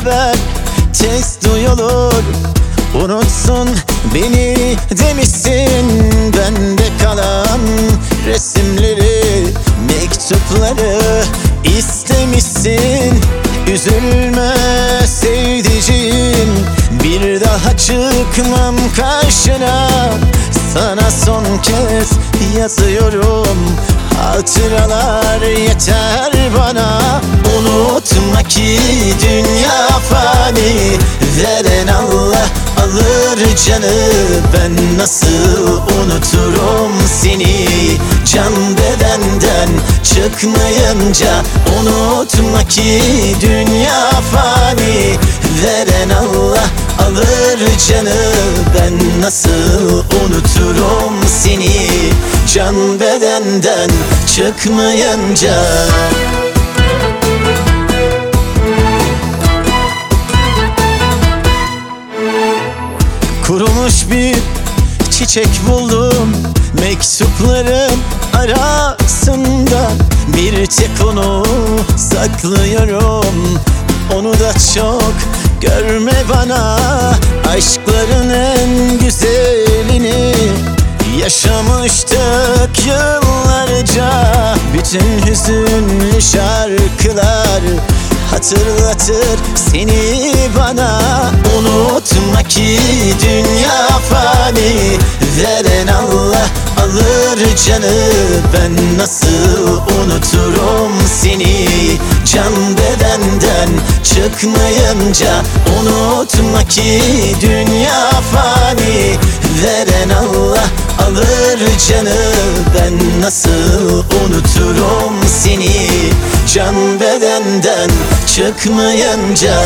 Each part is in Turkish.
haber tez duyulur. Unutsun beni demişsin, bende kalan resimleri, mektupları istemişsin. Üzülme sevdiceğim, bir daha çıkmam karşına. Sana son kez yazıyorum, hatıralar yeter bana. Unutma ki dünya fani, veren Allah alır canı. Ben nasıl unuturum seni, can bedenden çıkmayınca. Unutma ki dünya fani, veren Allah alır canı. Ben nasıl unuturum seni, can bedenden çıkmayınca. Kurumuş bir çiçek buldum mektupların arasında. Bir tek onu saklıyorum, onu da çok görme bana. Aşkların en güzelini yaşamıştık yıllarca. Bütün hüzünlü şarkılar hatırlatır seni bana. Unutma ki dünya fani, veren Allah alır canı. Ben nasıl unuturum seni, can bedenden çıkmayınca. Unutma ki dünya fani, veren Allah alır canı. Ben nasıl unuturum seni, can bedenden çıkmayınca.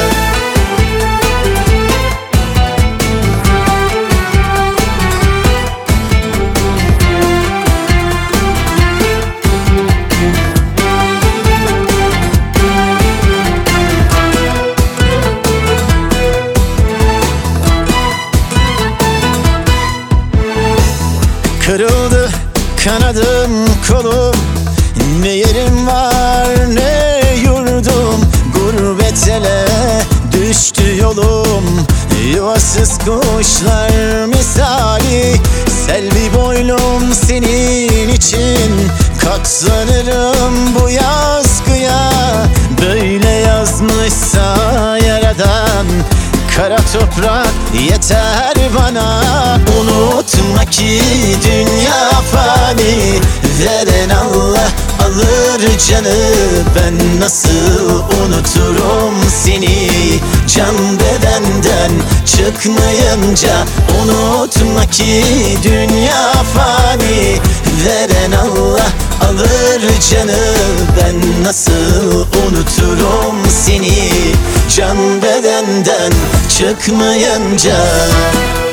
Kırıldı kanadım kolum, ne yerim var ne yurdum. Gurbet ele düştü yolum, yuvasız kuşlar misali. Selvi boylum senin için, katlanırım bu yazgıya. Böyle yazmışsa yaradan, kara toprak yeter bana. Unutma ki dünya fani, veren Allah alır canı. Ben nasıl unuturum seni, can bedenden çıkmayınca. Unutma ki dünya fani, veren Allah alır canı. Ben nasıl unuturum seni, can bedenden çıkmayınca.